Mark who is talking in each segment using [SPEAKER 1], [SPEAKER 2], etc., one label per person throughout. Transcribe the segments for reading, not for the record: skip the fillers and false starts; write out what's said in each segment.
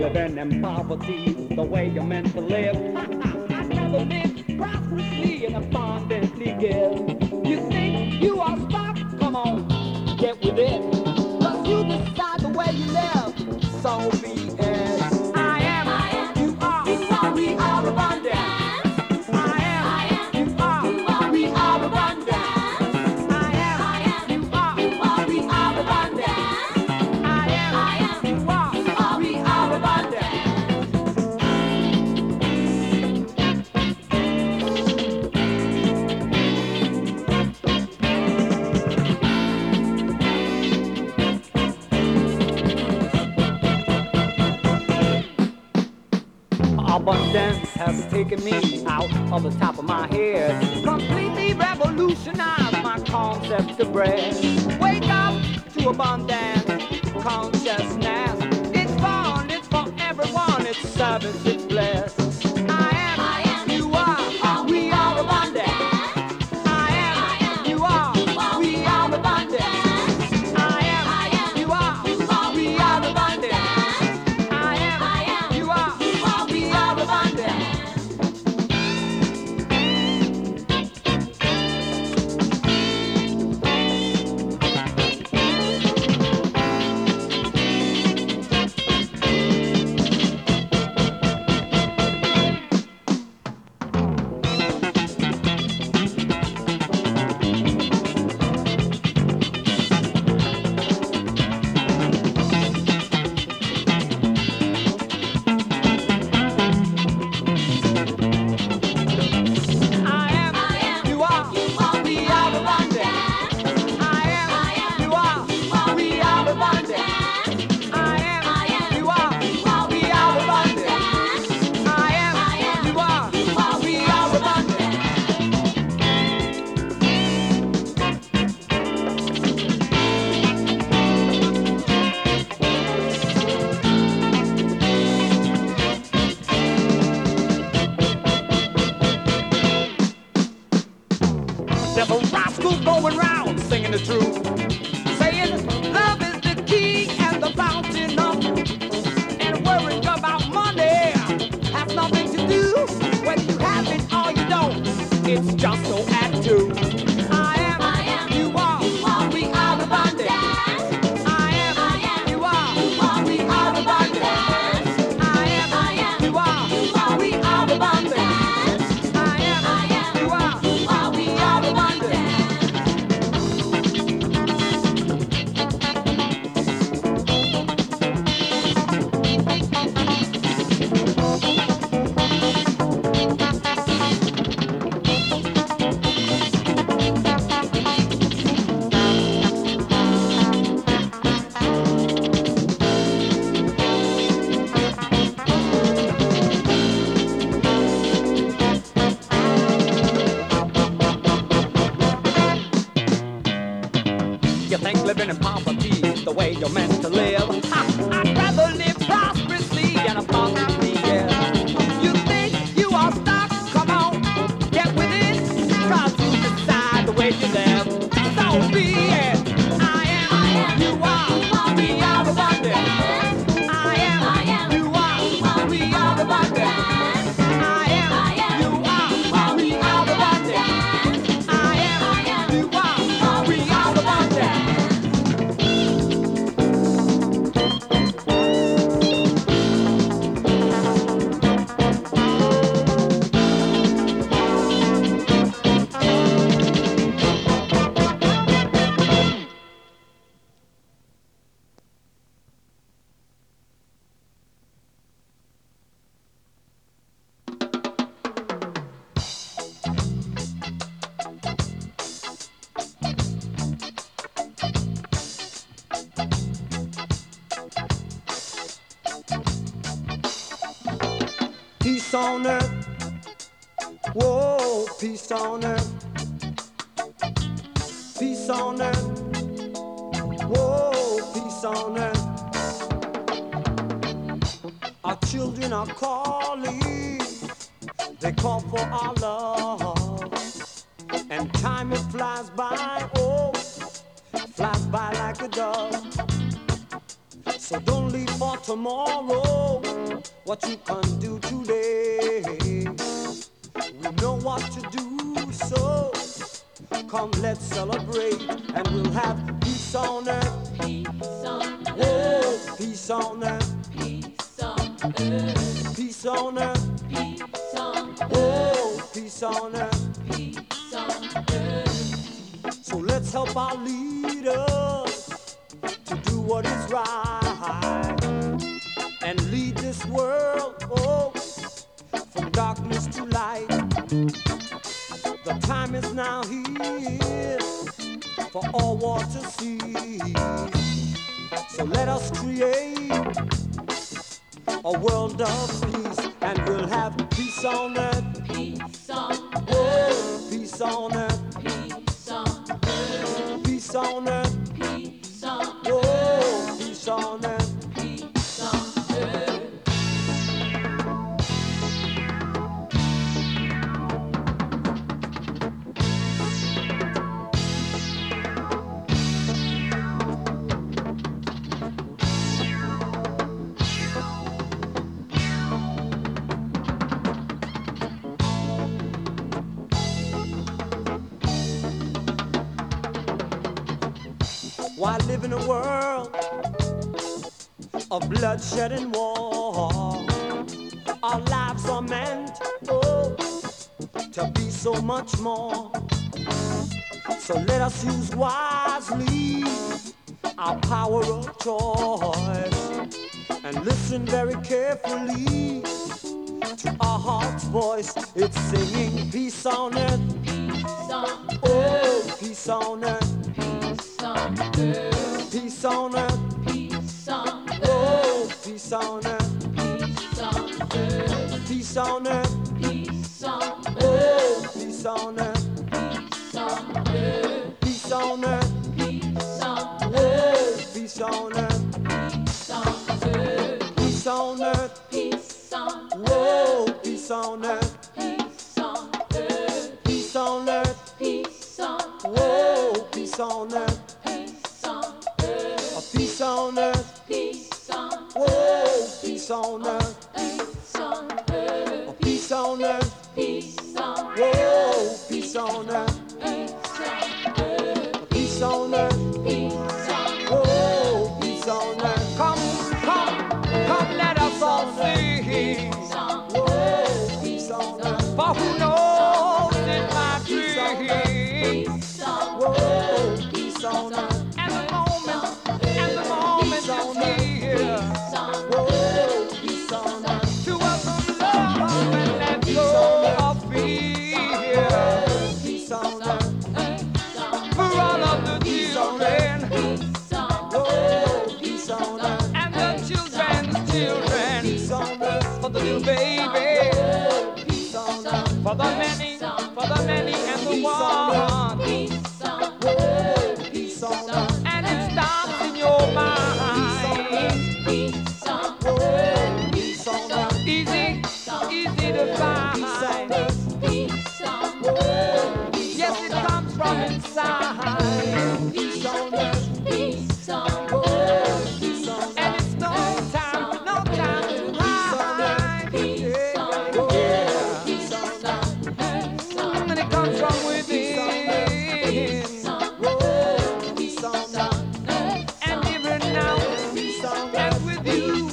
[SPEAKER 1] living in poverty the way you're meant to live. I'd rather live prosperously and abundantly give. You think you are stuck? Come on, get with it. 'Cause you decide the way you live, so be it. I am, you are, we are abundant. I am, you are, we are abundant. I am, you are, we are abundant. I am, you are, we are abundant. Abundance has taken me out of the top of my head, completely revolutionized my concept of bread. Wake up to abundance consciousness. It's fun, it's for everyone, it's service, it's bliss. I am, you are, we are abundant. I am, you are, we are abundant. I am, you are, we are abundant. I am, you are, we are abundant. Devil rascal going round singing the truth, saying love is the key and the fountain of youth. And worrying about money has nothing to do. Whether you have it or you don't, it's just no attitude. I am, you are, we are abundant. I am, you are, we are abundant. I am, you are, we are abundant. I am, you are, we are abundant. You think living in poverty is the way you're meant to live? I'd rather live prosperously and abundantly, yeah. You think you are stuck? Come on, get with it. 'Cause you decide the way you live, so be it. I am, you are, we are abundant. I am, you are, we are abundant. I am, you are, we are abundant. I am, you are, we are abundant. Peace on earth, whoa, peace on earth. Peace on earth, whoa, peace on earth. Our children are calling, they call for our love. And time it flies by, oh, flies by like a dove. So don't leave for tomorrow. what you can do today. We know what to do, so come let's celebrate, and we'll have peace on earth. Peace on earth. Peace on earth. Peace on earth. Peace on earth. Peace on earth. Peace on earth. Peace on earth. So let's help our leaders to do what is right and lead this world, oh, from darkness to light. The time is now here for all war to cease. So let us create a world of peace, and we'll have peace on earth. Peace on earth. Peace on earth. Peace on earth. Peace on earth. Peace on earth. Oh, peace on earth. Peace on earth. Why live in a world of bloodshed and war? Our lives are meant, oh, to be so much more. So let us use wisely our power of choice, and listen very carefully to our heart's voice. It's singing peace on earth. Peace on earth. Oh, peace on earth. Peace on earth. Peace on earth. Peace on earth. Oh, peace on earth. Peace on earth. Peace on earth. Peace on earth. Oh, peace on earth. Peace on earth. Peace on earth. Peace on earth. Peace on earth. Peace on earth. Peace on earth. Peace on earth. Peace on earth. Peace on earth. Peace on earth. Peace on earth. Peace on earth. Peace on earth. A peace on earth. Peace on earth. Peace on earth. Peace on earth. A peace on earth. Peace on earth. Peace on earth. A peace on earth. Peace on earth. Peace on earth. Come, let us all sing. Peace on earth. For who knows in my dreams. Peace on earth. And the moment is here. Peace on earth. To welcome love and let go of fear. Peace on earth. For all of the children. Peace on earth. And the children's children. Peace on earth. For the little baby. Peace on earth. For the many and the one. Peace on earth. Peace on earth. And it starts in your mind. Peace on earth. Peace on earth. Easy to find. Peace on earth. Yes, it comes from inside. Peace on earth. Peace on earth. Peace on earth. And it's no time to hide. Peace on earth. Peace on earth. And it comes from within. Peace on earth. Peace on earth. And even now, and with you,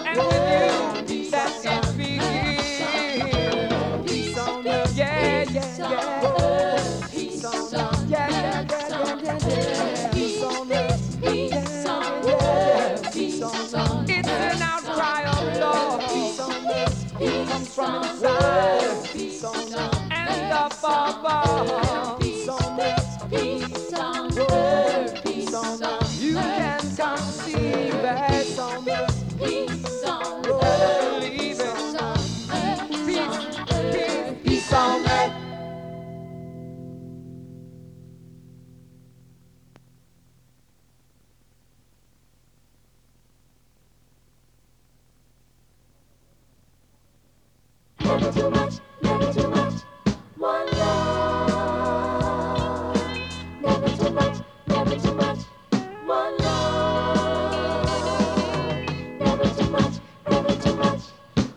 [SPEAKER 1] that it begins. Peace on earth. Yeah. Peace on earth. Peace on earth. Yeah. Peace on earth. Peace on earth. Peace on earth. It's an outcry of love. Peace on earth. It comes from inside. Peace on earth. And up above. Peace on earth. Peace on earth. Peace on earth. You can conceive it. Peace on earth. Peace on earth. Believe it. Peace on earth.
[SPEAKER 2] Never too much, never too much. One love. Never too much, never too much. One love. Never too much, never too much.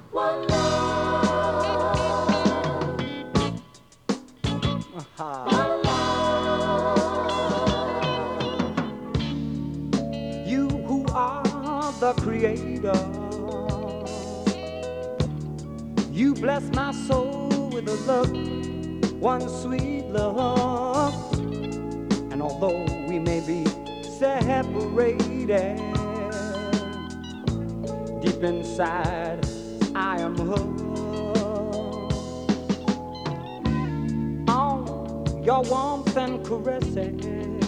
[SPEAKER 1] You who are the creator, you bless my soul with a love, one sweet love. And although we may be separated, deep inside I am hooked on your warmth and caresses,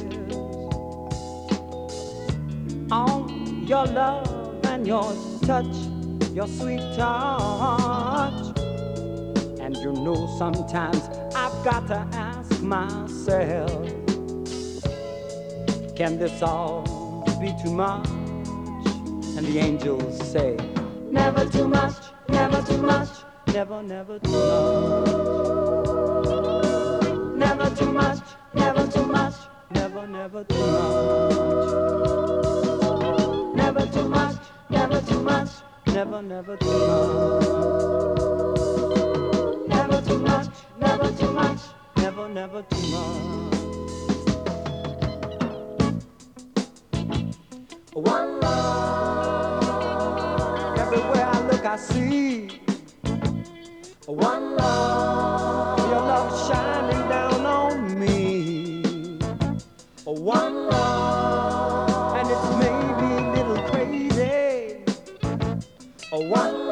[SPEAKER 1] on your love and your touch, your sweet touch. And you know sometimes I've got to ask myself, can this all be too much? And the angels say, never too much, never too much, never, never too much. Never too much, never too much, never, never too much. Never too much, never too much, never, never too much. Never too much, never too much, never, never too much. One love, everywhere I look I see one love, your love shining down on me. One love, and it's maybe a little crazy. One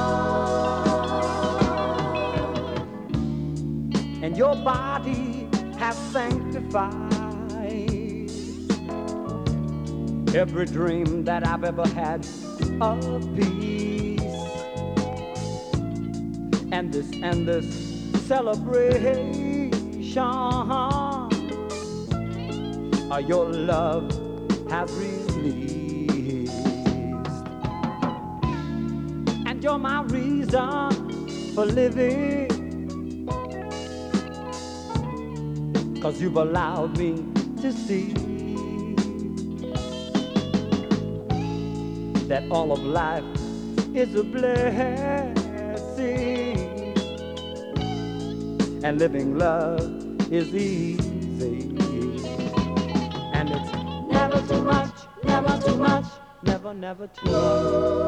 [SPEAKER 1] love, and your body has sanctified every dream that I've ever had of peace. And this celebration, your love has released. And you're my reason for living, 'cause you've allowed me to see that all of life is a blessing, and living love is easy. And it's never too much, never too much, never, never too much.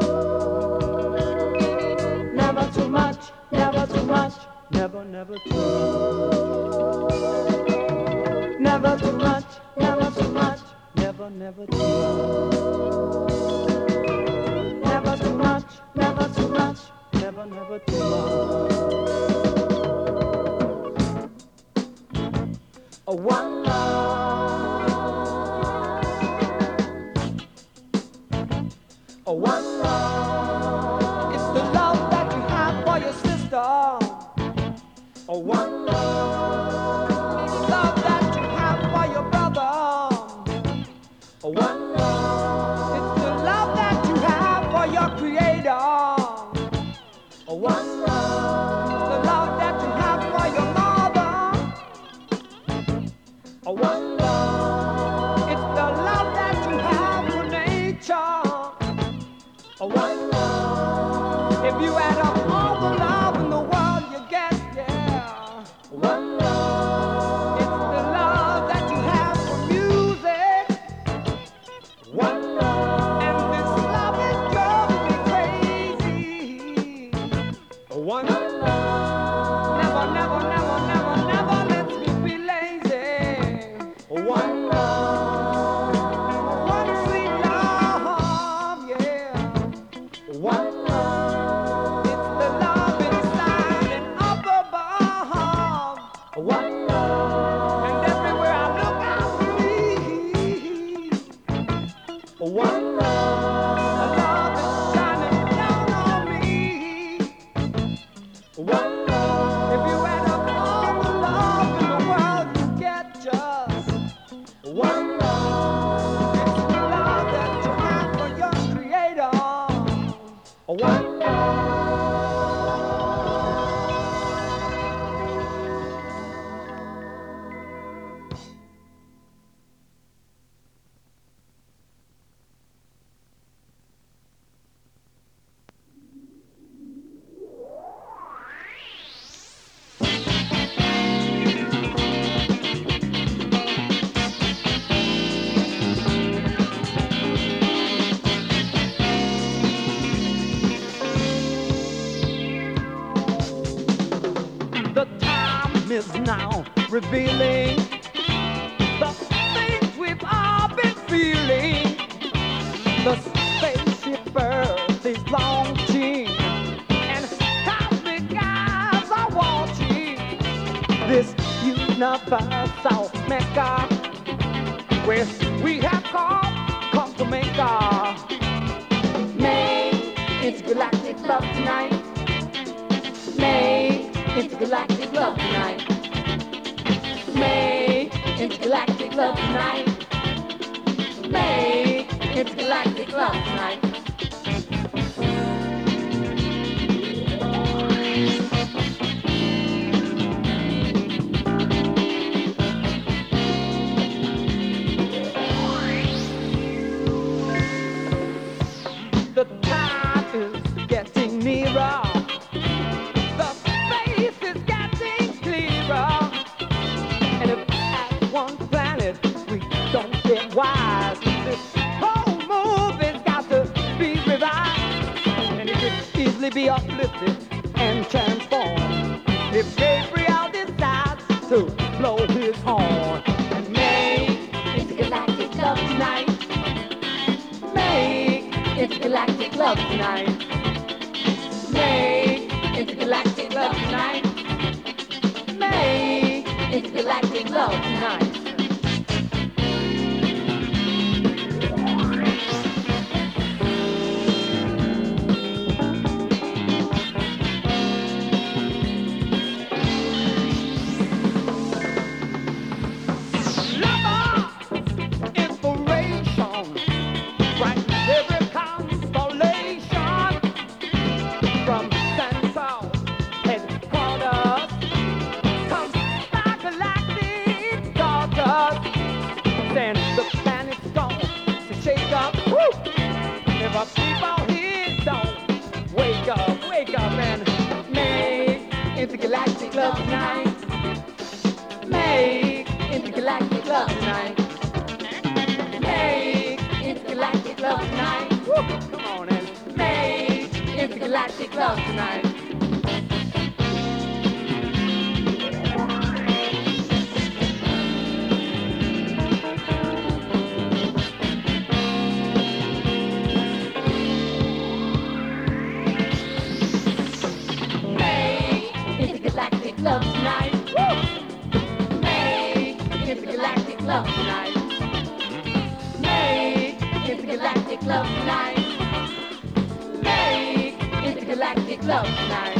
[SPEAKER 1] Never too much, never too much, never, never too much. Never too much, never too much, never, never too much. Never too much, never too much, never, never too much. One love, one love. It's the love that you have for your sister. One love, the love that you have for your brother. One love, it's the love that you have for your creator. One love, the love that you have for your mother. One love, it's the love that you have for nature. One love, if you add up all the love in the world you get, yeah. One love, it's the love that you have for music. One love, and this love is driving me crazy. One love, never, never, never, never, never lets me be lazy. One love, one sweet love, yeah. One love, it's the revealing the things we've all been feeling. The spaceship Earth is launching, and cosmic eyes are watching this universal mecca where we have come to make our intergalactic love tonight. Make intergalactic love tonight. Make intergalactic love tonight. Make intergalactic love tonight. The time is getting nearer. The space is getting clearer. And if at one planet we don't get wise, this whole movie's got to be revised. And it could easily be uplifted and transformed if Gabriel decides to blow his horn and make intergalactic love tonight. Make intergalactic love tonight. Make intergalactic love tonight. Make intergalactic love tonight. Lover, inspiration, bright every constellation from Central headquarters. Come back galactic daughters. Then the planet's gone to shake up. Woo! If our people here don't wake up and make intergalactic love tonight. Make intergalactic love tonight. Make intergalactic love tonight. Woo! Come on and make intergalactic love tonight. Make intergalactic love tonight. Woo! Make intergalactic love tonight. Make intergalactic love tonight. Make intergalactic love tonight.